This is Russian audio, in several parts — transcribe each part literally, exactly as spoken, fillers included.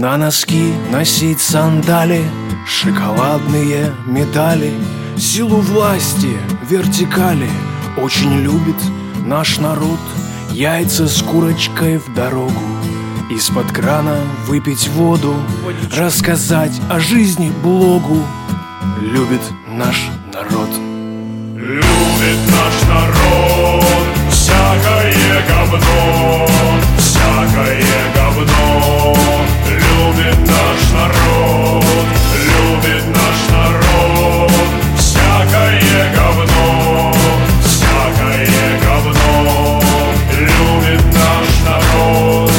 На носки носить сандали, шоколадные медали, силу власти, вертикали очень любит наш народ. Яйца с курочкой в дорогу, из-под крана выпить воду, рассказать о жизни блогу. Любит наш народ. Любит наш народ всякое говно, всякое говно. Любит наш народ, любит наш народ всякое говно, всякое говно. Любит наш народ.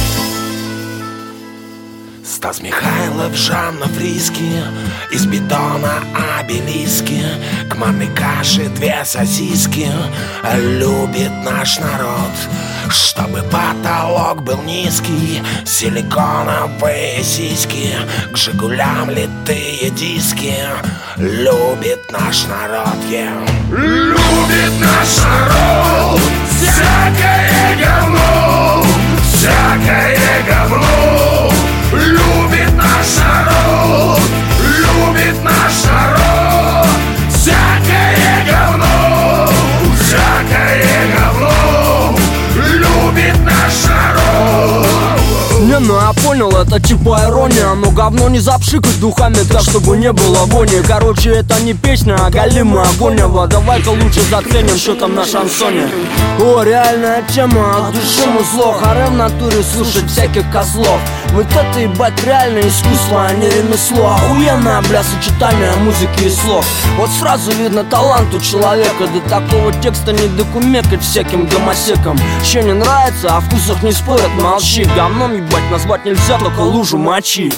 Стас Михайлов, Жанна Фриски, из бетона обелиски, к манной каше две сосиски. Любит наш народ, чтобы потолок был низкий, силиконовые сиськи, к Жигулям литые диски. Любит наш народ, yeah. Любит наш народ всякое говно, всякое говно. Любит наш народ, любит наш народ всякое говно, всякое говно. Любит наш народ. Не, ну я понял, это типа ирония, но говно не запшикать духами так, чтобы не было вони. Короче, это не песня, а галимая агония. Давай-ка лучше заткнем, что там на шансоне. О, реальная тема, от души музло, харе в натуре слушать всяких козлов. Вот это, ебать, реальное искусство, а не ремесло. Охуенное, бля, сочетание музыки и слов. Вот сразу видно талант у человека. До такого текста не докумекать всяким гомосекам. Еще не нравится, о вкусах не спорят, молчи. Говном, ебать, назвать нельзя, только лужу мочи.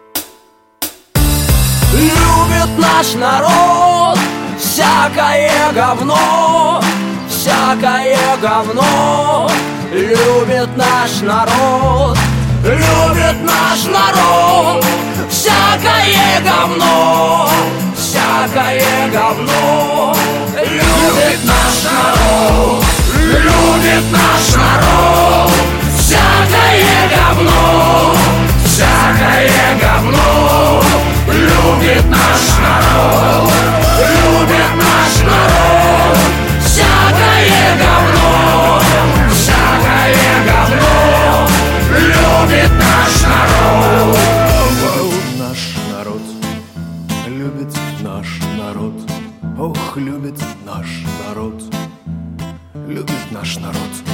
Любит наш народ всякое говно, всякое говно. Любит наш народ, любит наш народ всякое говно, всякое говно. Любит наш народ, любит наш народ всякое говно, всякое говно. Любит наш народ, любит наш народ всякое говно, всякое говно. Любит наш народ. Наш народ любит наш народ. Ох, любит наш народ, любит наш народ.